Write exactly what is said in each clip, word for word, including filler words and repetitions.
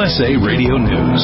S A Radio News.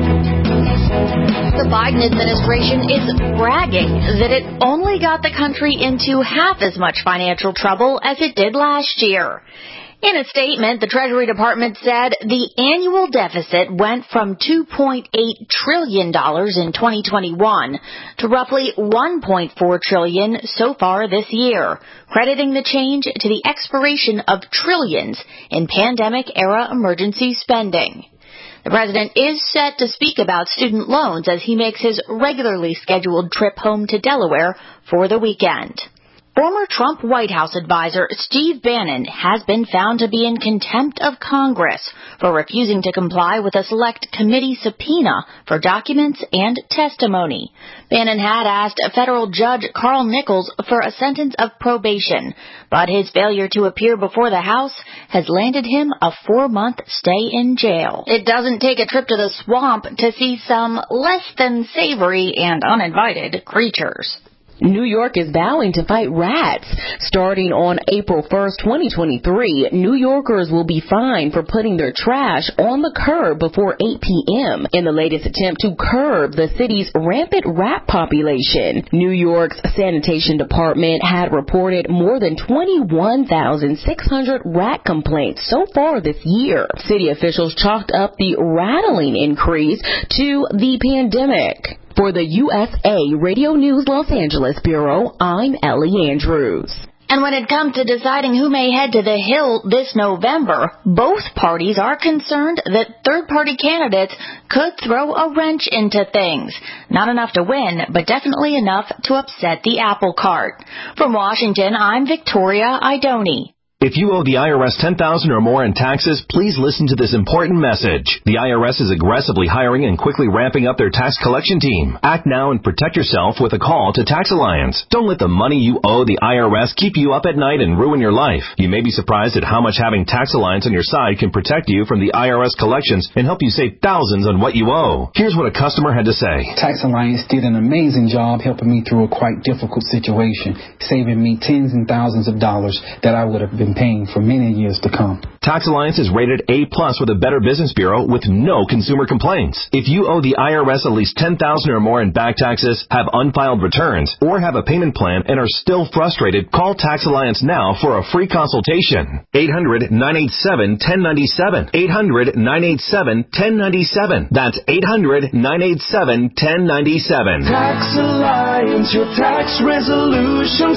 The Biden administration is bragging that it only got the country into half as much financial trouble as it did last year. In a statement, the Treasury Department said the annual deficit went from two point eight trillion dollars in twenty twenty-one to roughly one point four trillion dollars so far this year, crediting the change to the expiration of trillions in pandemic-era emergency spending. The president is set to speak about student loans as he makes his regularly scheduled trip home to Delaware for the weekend. Former Trump White House advisor Steve Bannon has been found to be in contempt of Congress for refusing to comply with a select committee subpoena for documents and testimony. Bannon had asked federal judge Carl Nichols for a sentence of probation, but his failure to appear before the House has landed him a four-month stay in jail. It doesn't take a trip to the swamp to see some less than savory and uninvited creatures. New York is vowing to fight rats. Starting on April first, twenty twenty-three, New Yorkers will be fined for putting their trash on the curb before eight p.m. in the latest attempt to curb the city's rampant rat population. New York's sanitation department had reported more than twenty-one thousand six hundred rat complaints so far this year. City officials chalked up the rattling increase to the pandemic. For the U S A Radio News Los Angeles Bureau, I'm Ellie Andrews. And when it comes to deciding who may head to the Hill this November, both parties are concerned that third-party candidates could throw a wrench into things. Not enough to win, but definitely enough to upset the apple cart. From Washington, I'm Victoria Idoni. If you owe the I R S ten thousand dollars or more in taxes, please listen to this important message. The I R S is aggressively hiring and quickly ramping up their tax collection team. Act now and protect yourself with a call to Tax Alliance. Don't let the money you owe the I R S keep you up at night and ruin your life. You may be surprised at how much having Tax Alliance on your side can protect you from the I R S collections and help you save thousands on what you owe. Here's what a customer had to say. Tax Alliance did an amazing job helping me through a quite difficult situation, saving me tens and thousands of dollars that I would have been paying for many years to come. Tax Alliance is rated A plus with a Better Business Bureau with no consumer complaints. If you owe the I R S at least ten thousand dollars or more in back taxes, have unfiled returns, or have a payment plan and are still frustrated, call Tax Alliance now for a free consultation. eight hundred, nine eight seven, one zero nine seven. eight hundred, nine eight seven, one zero nine seven. That's eight hundred, nine eight seven, one zero nine seven. Tax Alliance, your tax resolution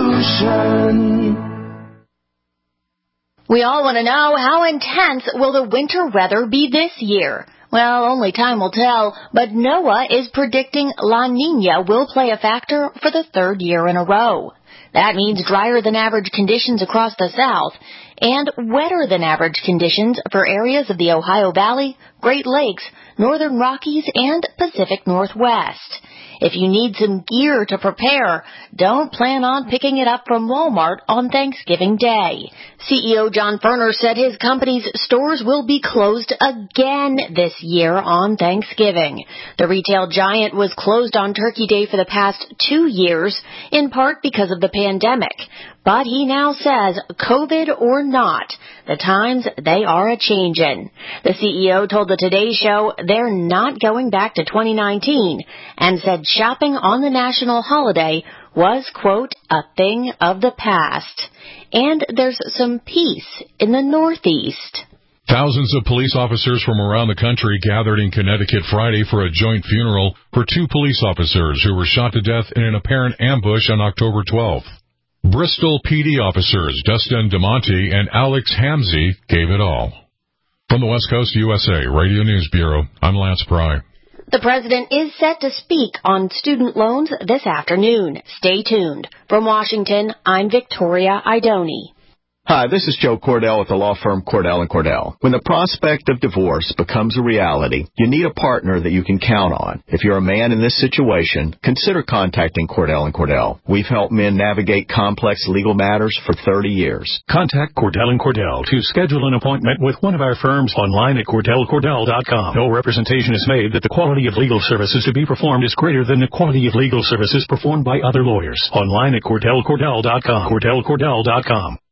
solution. We all want to know, how intense will the winter weather be this year? Well, only time will tell, but NOAA is predicting La Niña will play a factor for the third year in a row. That means drier than average conditions across the South and wetter than average conditions for areas of the Ohio Valley, Great Lakes, Northern Rockies, and Pacific Northwest. If you need some gear to prepare, don't plan on picking it up from Walmart on Thanksgiving Day. C E O John Furner said his company's stores will be closed again this year on Thanksgiving. The retail giant was closed on Turkey Day for the past two years, in part because of the pandemic. But he now says, COVID or not, the times, they are a-changin'. The C E O told the Today Show they're not going back to twenty nineteen and said shopping on the national holiday was, quote, a thing of the past. And there's some peace in the Northeast. Thousands of police officers from around the country gathered in Connecticut Friday for a joint funeral for two police officers who were shot to death in an apparent ambush on October twelfth. Bristol P D officers Dustin DeMonte and Alex Hamzy gave it all. From the West Coast U S A Radio News Bureau, I'm Lance Pry. The president is set to speak on student loans this afternoon. Stay tuned. From Washington, I'm Victoria Idoni. Hi, this is Joe Cordell with the law firm Cordell and Cordell. When the prospect of divorce becomes a reality, you need a partner that you can count on. If you're a man in this situation, consider contacting Cordell and Cordell. We've helped men navigate complex legal matters for thirty years. Contact Cordell and Cordell to schedule an appointment with one of our firms online at cordell cordell dot com. No representation is made that the quality of legal services to be performed is greater than the quality of legal services performed by other lawyers. Online at cordell cordell dot com. cordell cordell dot com.